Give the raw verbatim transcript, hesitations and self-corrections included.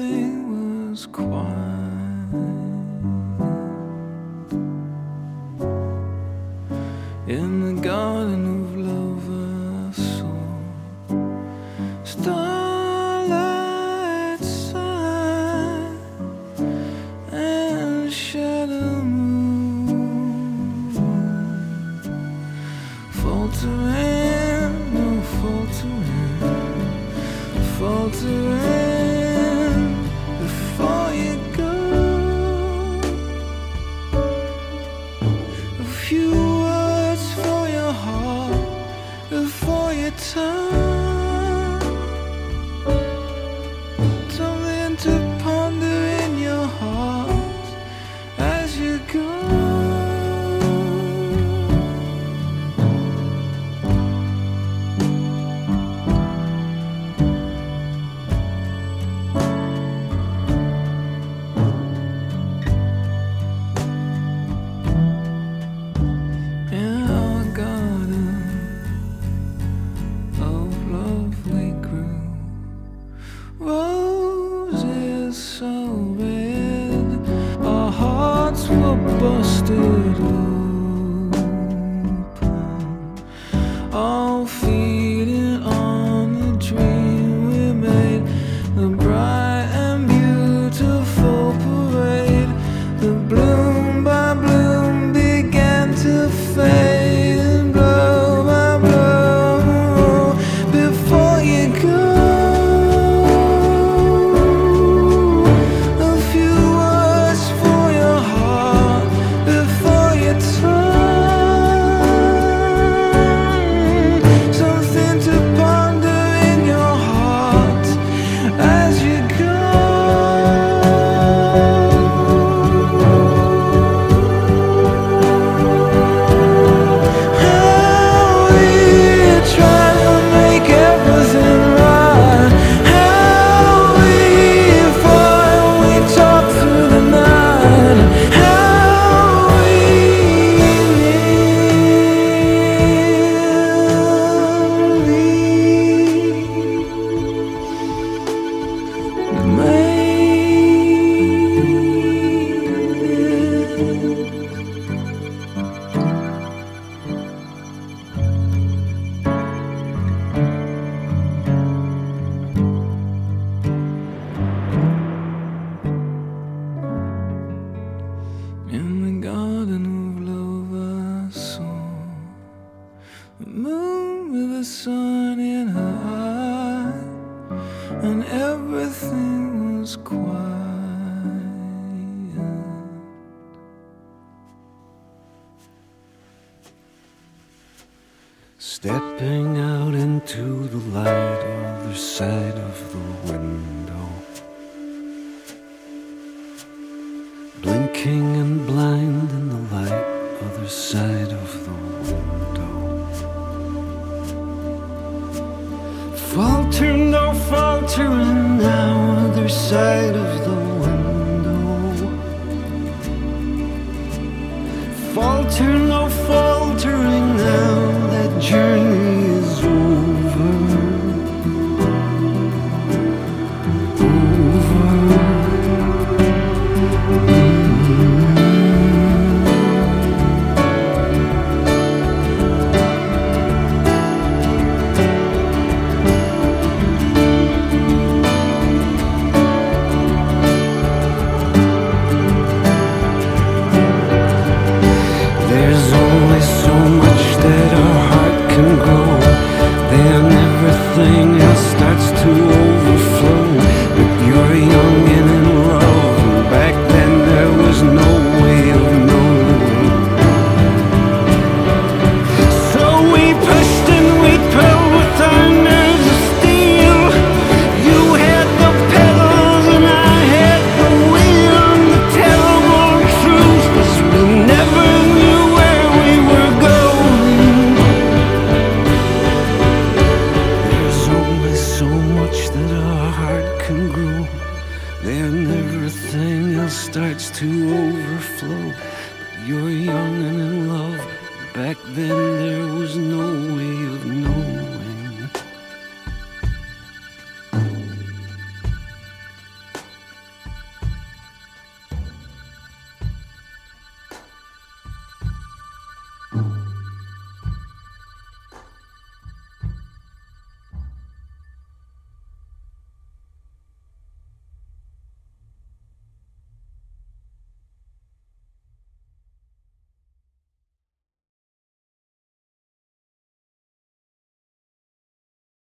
everything was quiet. In the garden of love I saw starlight shine and shadow moon, faltering, no faltering, faltering before you go. A few words for your heart before you turn, something to ponder in your heart as you go. Roses so red, our hearts were busted open, all feeding on the dream we made, the bright and beautiful parade. The bloom by bloom began to fade, and blow by blow before you go. In the garden of love I saw the moon with the sun in her eye, and everything was quiet. Stepping out into the light, other side of the window, blinking and blind in the light, other side of the window. Falter, no faltering now, other side of the window. Falter, no faltering now, that journey is over. There's only so much that our heart can grow, then everything else starts to overflow. But you're young and in love, and back then there was no way of knowing. So we pushed and we pulled with our nerves of steel. You had the pedals and I had the wheel, and the terrible truth was we never knew where we were going. There's only so much that our heart can grow, then everything else starts to overflow. But you're young and in love, back then there was no way of knowing.